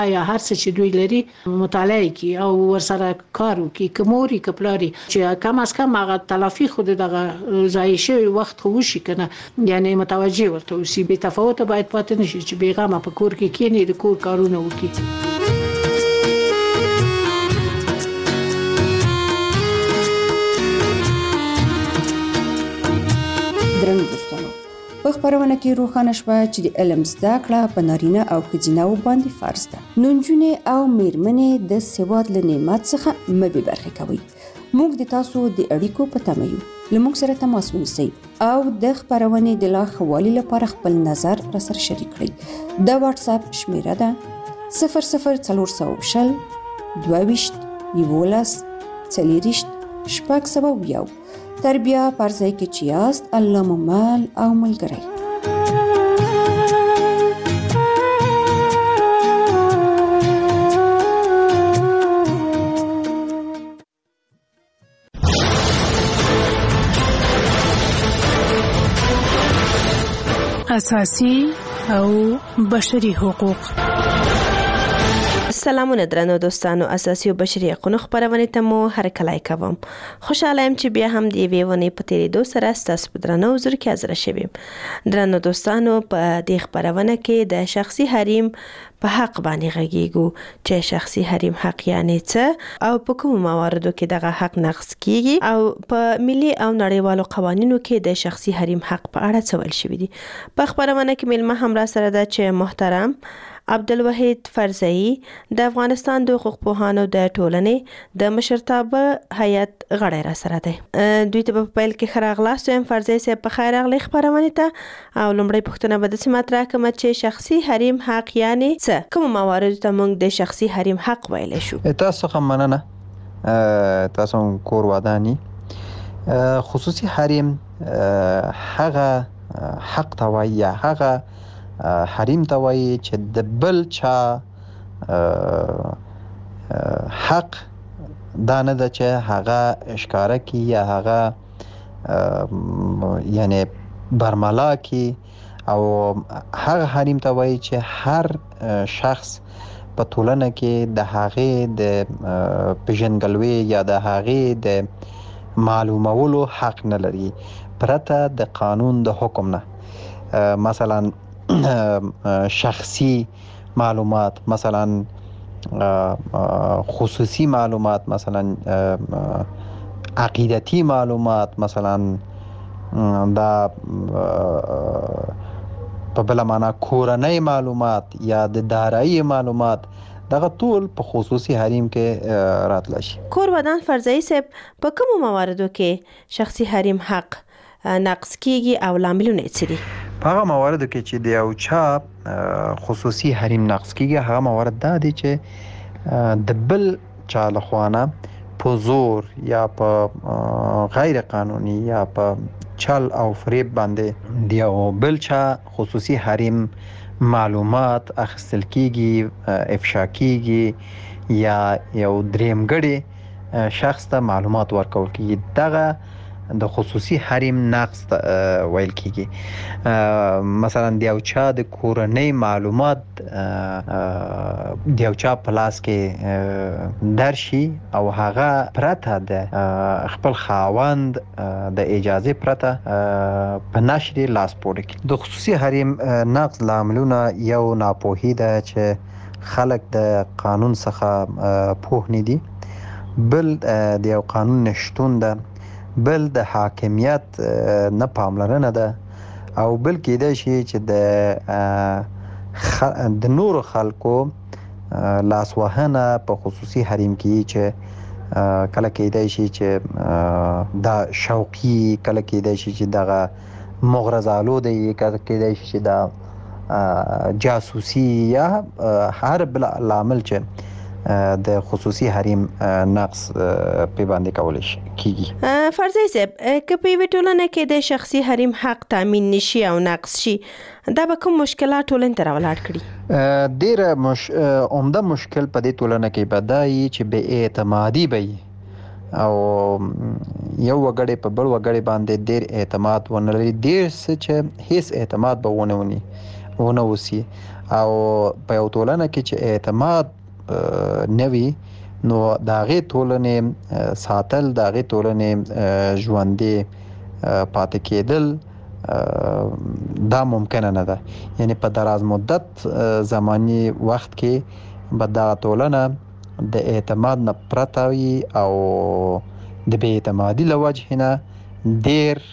یا هر څه چې دوی لري مطالعه کوي او ورسره کار کوي، کوموري کپلاري چې کم از کم هغه تلافي خود دغه ضایع شوی وخت خو وشي کنه، یعنی متوجه ورته اوسي. به تفاوت باید پاتې نشي چې بیغمه په کور کې کینی د کور کارونه وکړي. درنو دوستانو، په خبرونه کې روښانه شوه چې د علم زده کړه په نارینه او ښځینه باندې فرض ده. نو نجونې او میرمنې د سواد له نعمت څخه مه بې برخې کوئ. موږ د تاسو د اړیکو په تمه یو. له موږ سره تماس ونیسئ او د خبرونې د لا ښه والي لپاره خپل نظر راسره شریک کړئ. د واتس اپ شمیره ده 00420 22 11 40 601. تر بیا پر ځای کې چې یاست، الله مو مل او ملګری. اساسي او بشري حقوق. سلامونه درنو دوستانو، اساسي او بشري حقوقو خبرونه ته مو هرکلی کوم. خوشاله يم چې بیا هم دی ویونه په تیریدو سره ستاسو په درنو حضور کې حاضر شوم. درنو دوستانو، په دې خبرونه کې د شخصي حریم په حق باندې غږیږو چې شخصي حریم حق یعنی څه او په کوم مواردو کې دغه حق نقض کیږي او په ملي او نړیوالو قوانینو کې د شخصي حریم حق په اړه څه ویل شوی دي. په خبرونه کې ملما هم را سره ده چې محترم عبدالوحید فرزئی د افغانستان د حقوق پوهانو د ټولنې د مشرتابه هیئت غړی را سره دی. دوی ته په پیل کې ښه راغلاست وایم. فرزئی صاحب په خیر راغلی خبرونې ته. او لومړی پوښتنه به داسې مطرح کړم چې شخصي حریم حق یعنې څه؟ کومو مواردو ته موږ د شخصي حریم حق ویلی شو؟ تاسو څخه مننه. تاسو کور ودانی. خصوصي حریم هغه حق ته وایي یا هغه حریم ته وایي چې د بل چا حق دا نه ده چې هغه اشکاره کی یا هغه یعنی برملا کی، او هغه حریم ته وایي چې هر شخص په ټولنه کې د هغې د پیژندګلوي یا د هغې د معلومولو حق نه لري پرته د قانون د حکم نه. مثلا شخصي معلومات، مثلا خصوصي معلومات، مثلا عقیدتی معلومات، مثلا دا په بل معنا کورنۍ معلومات یا د دارایی معلومات، دغه ټول په خصوصي حریم کې راتلی شي. کور ودان فرزئی صاحب، په کومو مواردو کې شخصي حریم حق نقض کیږي او لاملونه یې څه دي؟ په هغه مواردو کې چې د یو چا خصوصي حریم نقض کیږي، هغه موارد دا دي چې د بل چا لخوا نه په زور یا په غیر قانوني یا په چل او فریب باندې د یو بل چا خصوصي حریم معلومات اخیستل کیږي، افشا کیږي یا یو دریمګړی شخص ته معلومات ورکول کیږي. دغه د خصوصي حریم نقض ویل کیږي. مثلا د یو چا د کورنۍ معلومات د یو چا په لاس کې درشي او هغه پرته د خپل خاوند د اجازه پرته په نشر لاس پورې کړي. د خصوصي حریم نقض لاملونه یو ناپوهي ده چې خلک د قانون څخه پوه نه دي، بل د یو قانون نشتون ده، بل د حاکمیت نه پاملرنه ده، او بل کېدای شي چې د نورو خلکو لاسوهنه په خصوصي حریم کې چې کله کېدای شي چې دا شوقي، کله کېدای شي چې دغه مغرضالو دی، کله کېدای شي چې دا جاسوسي یا هر بل لامل چې د خصوصي حریم نقض په باندې کول شي کیږي. فرزئی صاحب، که په یوه ټولنه کې د شخصي حریم حق تامین نشي او نقض شي، دا به کوم مشکلات ټولنې ته راولاړ کړي؟ ډېر عمده مشکل په دې ټولنه کې به دا وي چې بې اعتمادي به وي او یو وګړی په بل وګړی باندې ډېر اعتماد ونه لري، ډېر څه چې هیڅ اعتماد به ونه وسي، او په یو ټولنه کې چې اعتماد نوي نو د هغې ټولنې ساتل، د هغې ټولنې ژوندې پاتې کېدل دا ممکنه نه ده. یعنی په دراز مدت زماني وخت کې به دغه ټولنه د اعتماد نه پرته وي او د بې اعتمادي له وجې نه ډېر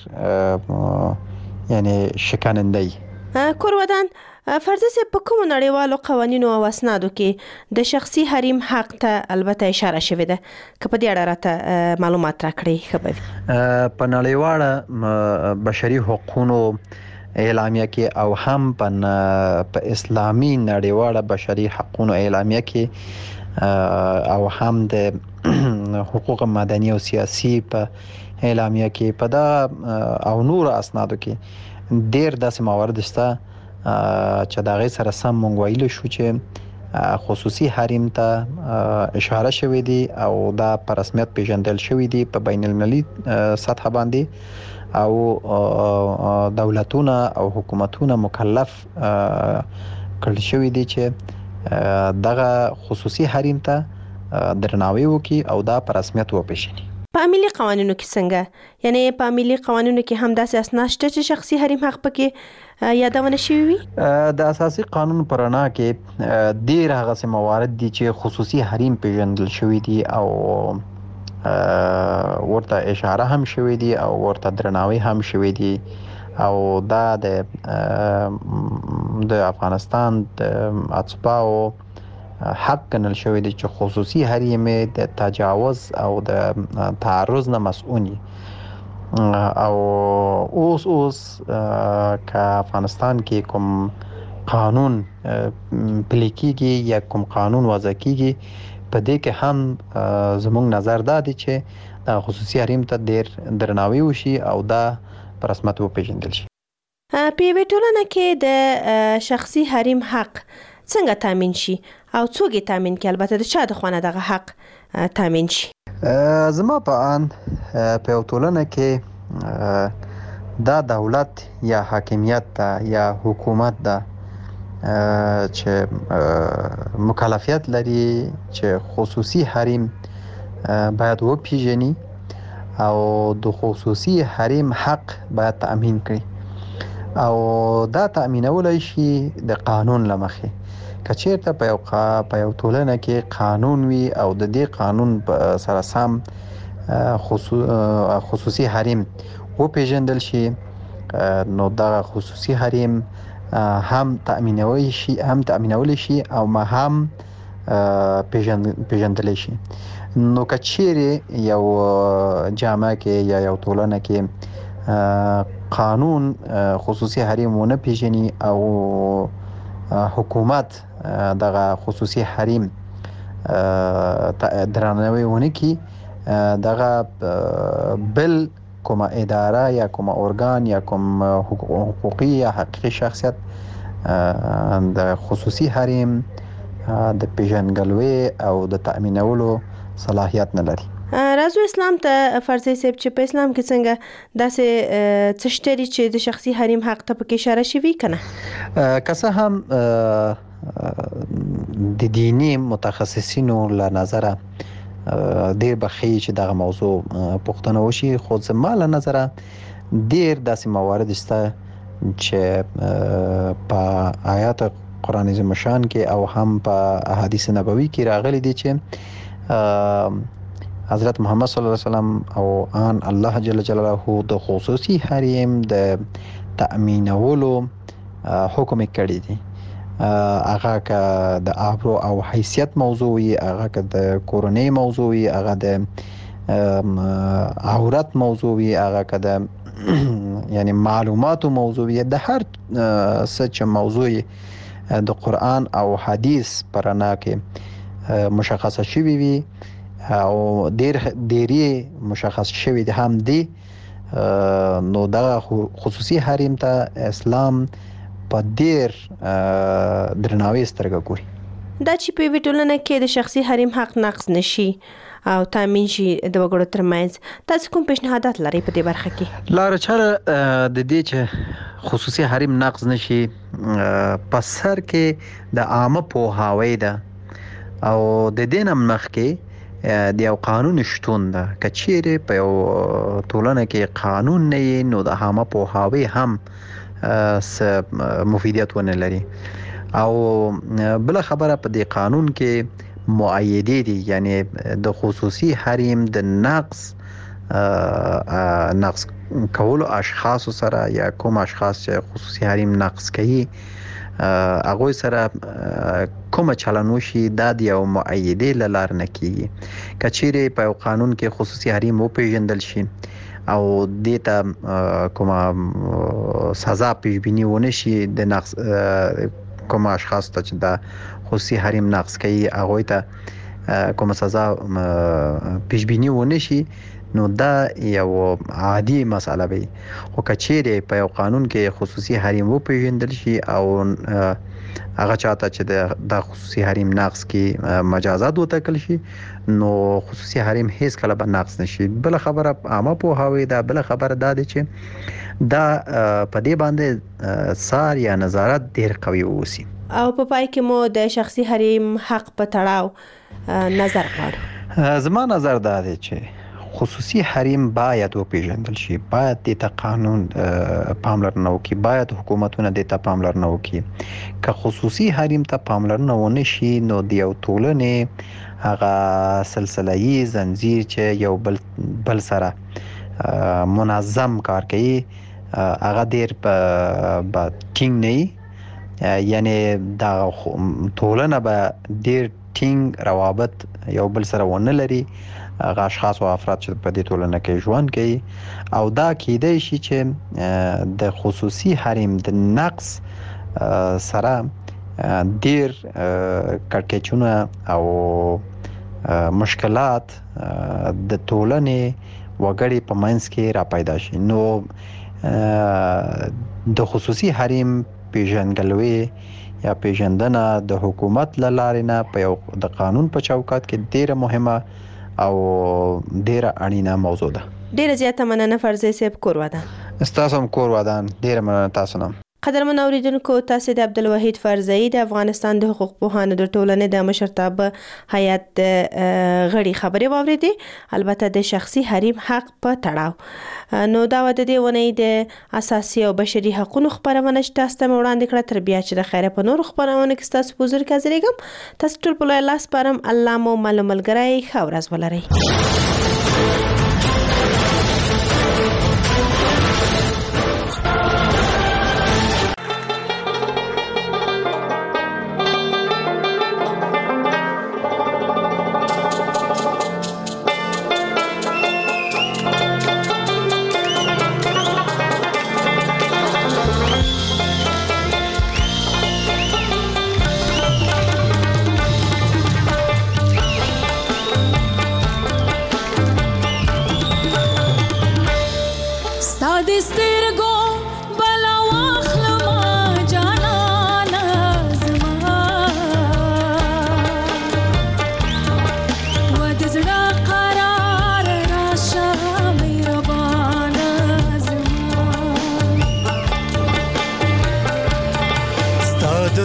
یعنی شکننده وي. کورودان فرضي صاحب په کومو نړیوالو قوانینو او اسنادو کې د شخصي حریم حق ته البته اشاره شوې ده؟ که په دې اړه راته معلومات راکړئ ښه به وي. په نړیواله بشري حقوقو اعلامیه کې او هم په اسلامي نړیواله بشري حقوقو اعلامیه کې او هم د حقوق مدني او سیاسي په اعلامیه کې په دا او نور اسنادو کې ډېر داسې موارد شته چې د هغې سره سم موږ ویلی شو چې خصوصي حریم ته اشاره شوې دي او دا په رسمیت پیژندل شوي دي په بین المللي سطحه باندې او دولتونه او حکومتونه مکلف کړل شوي دي چې دغه خصوصي حریم ته درناوی وکړي او دا په رسمیت وپېژني. په ملي قوانینو کې څنګه؟ یعنی په ملي قوانینو کې هم داسې اسناد شته چې شخصي حریم حق پکې یادونه شوي وي؟ د اساسي قانون په رڼا کې ډېر هغسې موارد دي چې خصوصي حریم پیژندل شوي دي او ورته اشاره هم شوي دي او ورته درناوی هم شوي دي او دا د افغانستان د اتباعو حق ګڼل شوی دی چې خصوصي حریم د تجاوز او د تعرض نه مسؤول او اوس که افغانستان کې کوم قانون پلی کېږي یا کوم قانون وضع کېږي په دې کې هم زموږ نظر دا دی چې د خصوصي حریم ته ډېر درناوی وشي او دا په رسمیت وپېژندل شي. په یوې ټولنه کې د شخصي حریم حق څنګه تامین شي او څوک یې تامین کوي؟ البته د چا د خوا نه دغه حق تامین شي؟ زما په اند په یو ټولنه کې دا دولت یا حاکمیت ده یا حکومت ده چې مکلفیت لري چې خصوصي حریم باید وپیژني او د خصوصي حریم حق باید تامین کړي او دا تامینولی شي د قانون له مخې. که چیرته په یو ټولنه کې قانون وي او د دې قانون سره سم خصوصي حریم وپیژندل شي نو دغه خصوصي حریم هم تامینولی شي او هم پیژندلی شي. نو که چیرې یو جامعه کې یا یو ټولنه کې قانون خصوصي حریم ونه پیژني او حکومت دغه خصوصي حریم درناوی ونه کړي، دغه بل کومه اداره یا کومه ارګان یا کوم حقوقي یا حقیقي شخصیت د خصوصي حریم د پیژندګلوي او د تامینولو صلاحیت نه لري. راځو اسلام ته فرضي صاحب چې په اسلام کې څنګه داسې څه شته چې د شخصي حریم حق ته پکې اشاره شوي که نه؟ که څه هم د دیني متخصصینو له نظره ډېر به ښیي چې دغه موضوع پوښتنه وشي، خو زما له نظره ډېر داسې موارد شته چې په آیات قرآن عظیم الشان کې او هم په احادیث نبوي کې راغلي دي چې حضرت محمد صلی الله علیه وسلم او ان الله جل جلاله د خصوصي حریم د تأمینولو حکم کړی دی. هغه که د آبرو او حیثیت موضوع وي، هغه که د کورنۍ موضوع وي، هغه د عورت موضوع وي، هغه که د یعنی معلوماتو موضوع وي، د هر څه چې موضوع د قرآن او حدیث په رڼا کې مشخصه شوي وي او ډېری مشخص شوي دي هم دي، نو دغه خصوصي حریم ته اسلام په ډېر درناوي سترګه ګوري. دا چې په یوې ټولنه کې د شخصي حریم حق نقض نشي او تامین شي د وګړو ترمنځ، تاسو کوم پیشنهادات لرئ په دې برخه کې؟ لاره چاره د دې چې خصوصي حریم نقض نشي په سر کې د عامه پوهاوی ده او د دې نه مخکې د یو قانون شتون ده. که چیرې په یو ټولنه کې قانون نه وي نو د عامه پوهاوی هم مفیدیت ونه لري. او بل خبره په دې قانون کې معایدې دي، یعنی د خصوصي حریم د نقض کولو اشخاص سره یا کوم اشخاص چې خصوصي حریم نقض کوي هغه سره کوم چلن وشي دا د یو معایدې له لارې نه کیږي. که چیرې په یو قانون کې خصوصي حریم وپیژندل شي او دې ته کومه سزا پیش بینی ونه شي د نقض کوم اشخاص ته چې دا خصوصي حریم نقض کوي هغه ته کومه سزا پیش بینی ونه شي نو دا یو عادي مسله وي. خو که چیرې په یو قانون کې خصوصي حریم وپیژندل شي او هغه چاته چې د خصوصي حریم نقض کې مجازات وټاکل شي نو خصوصي حریم هیڅ کله به نقض نشي. بل خبره عامه پوهاوی ده، بل خبره دا ده چې دا په دې باندې څار یا نظارت ډیر قوي اوسي. او په پای کې مو د شخصي حریم حق په تړاو نظر غواړو. زما نظر دا دی چې خصوصي حریم باید وپیژندل شي، باید د ته قانون پاملرنه وکړي، باید حکومتونه د ته پاملرنه وکړي. که خصوصي حریم ته پاملرنه ونه شي نو د یو ټولنې هغه سلسله‌ای زنجیر چې یو بل سره منظم کار کوي هغه ډیر په ټینګ نه، یعنی دا ټولنه به ډیر ټینګ روابط یو بل سره ونه لري. هغه اشخاص او افراد چې په دې ټولنه کې ژوند کوي او دا کېدای شي چې د خصوصي حریم د نقض سره ډیر کړکېچونه او مشکلات د ټولنې وګړي په منځ کې را پیدا شي. نو د خصوصي حریم پیژندګلوي یا پیژندنه د حکومت له لارې نه په یو د قانون په چوکاټ کې ډیره مهمه او ډیره اړینه موضوع ده. ډیره زیاته مننه فرزي صاحب. کور ودان. تاسو هم کور ودان. ډیره مننه تاسو نه. قدرمن اوریدونکو، تاسو د عبدالوحید فرزي د افغانستان د حقوق پوهانو د ټولنې د مشرتابه هیئت غړي خبرې واوریدې، البته د شخصي حریم حق په تړاو. نو دا د دې ونې د اساسي او بشري حقوقو خبرونه چې تاسو ته وړاندې کړه، تر بیا چې د خیره په نور خبرونه کې تاسو په حضور کې حاضرېږم. تاسو ټول په الله سپارم. الله مو ملګری ښه ورځ ولرئ.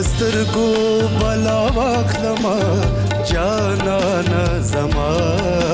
سترګو بلا واخلم جانان زما